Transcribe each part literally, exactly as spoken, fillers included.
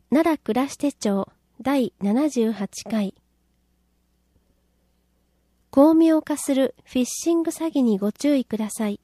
奈良暮らし手帳だいななじゅうはちかい。巧妙化するフィッシング詐欺にご注意ください。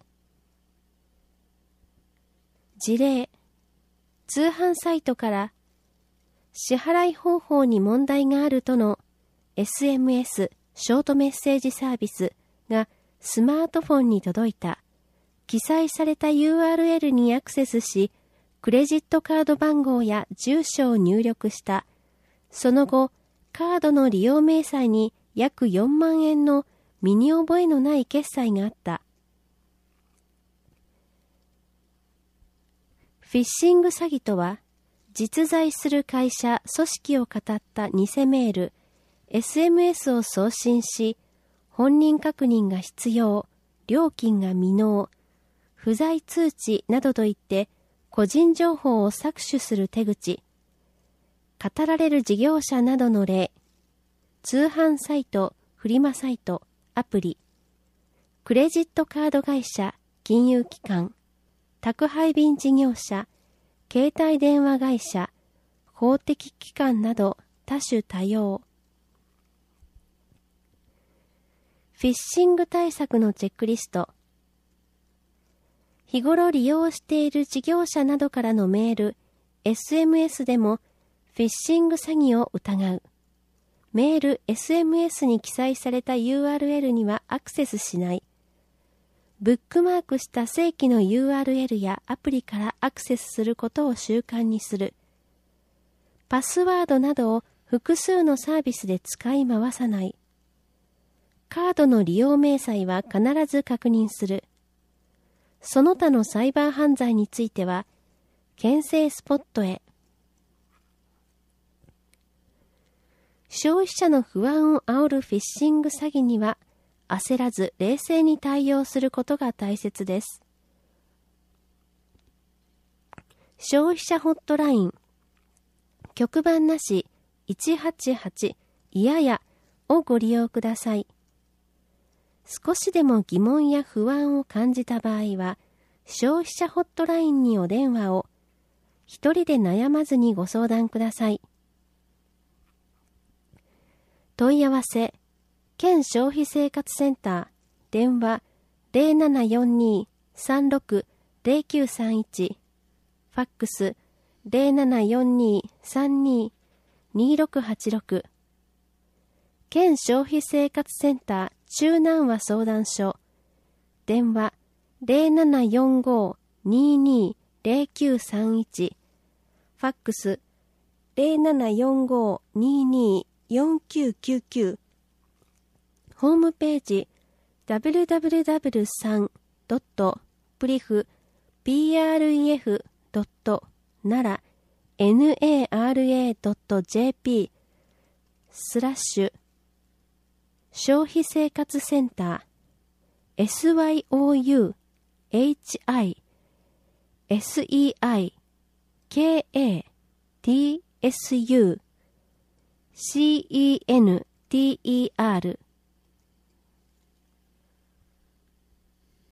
事例、通販サイトから支払い方法に問題があるとの エスエムエス ショートメッセージサービスがスマートフォンに届いた。記載された ユーアールエル にアクセスし、クレジットカード番号や住所を入力した。その後、カードの利用明細に約よんまんえんの身に覚えのない決済があった。フィッシング詐欺とは、実在する会社、組織を語った偽メール、エスエムエス を送信し、本人確認が必要、料金が未納、不在通知などといって個人情報を搾取する手口。語られる事業者などの例。通販サイト、フリマサイト、アプリ。クレジットカード会社、金融機関。宅配便事業者、携帯電話会社、公的機関など多種多様。フィッシング対策のチェックリスト。日頃利用している事業者などからのメール、エスエムエス でもフィッシング詐欺を疑う。メール、エスエムエス に記載された ユーアールエル にはアクセスしない。ブックマークした正規の ユーアールエル やアプリからアクセスすることを習慣にする。パスワードなどを複数のサービスで使い回さない。カードの利用明細は必ず確認する。その他のサイバー犯罪については、牽制スポットへ。消費者の不安を煽るフィッシング詐欺には、焦らず冷静に対応することが大切です。消費者ホットライン、局番なしいちはちはちいややをご利用ください。少しでも疑問や不安を感じた場合は、消費者ホットラインにお電話を、一人で悩まずにご相談ください。問い合わせ、県消費生活センター、電話 ゼロななよんに さんろく ゼロきゅうさんいち、ファックス ゼロななよんに さんに にろくはちろく、県消費生活センター中南和相談所、電話 ゼロななよんご にに ゼロきゅうさんいち、ファックス ゼロななよんご にに よんきゅうきゅうきゅう、ホームページ ダブリューダブリューダブリュースリー ドット プリフ ピーアールイーエフ ドット ナラ ナラ ドット ジェーピー スラッシュ消費生活センター エスワイオーユーエイチアイエスイーアイケーエーティーエスユーシーイーエヌティーイーアール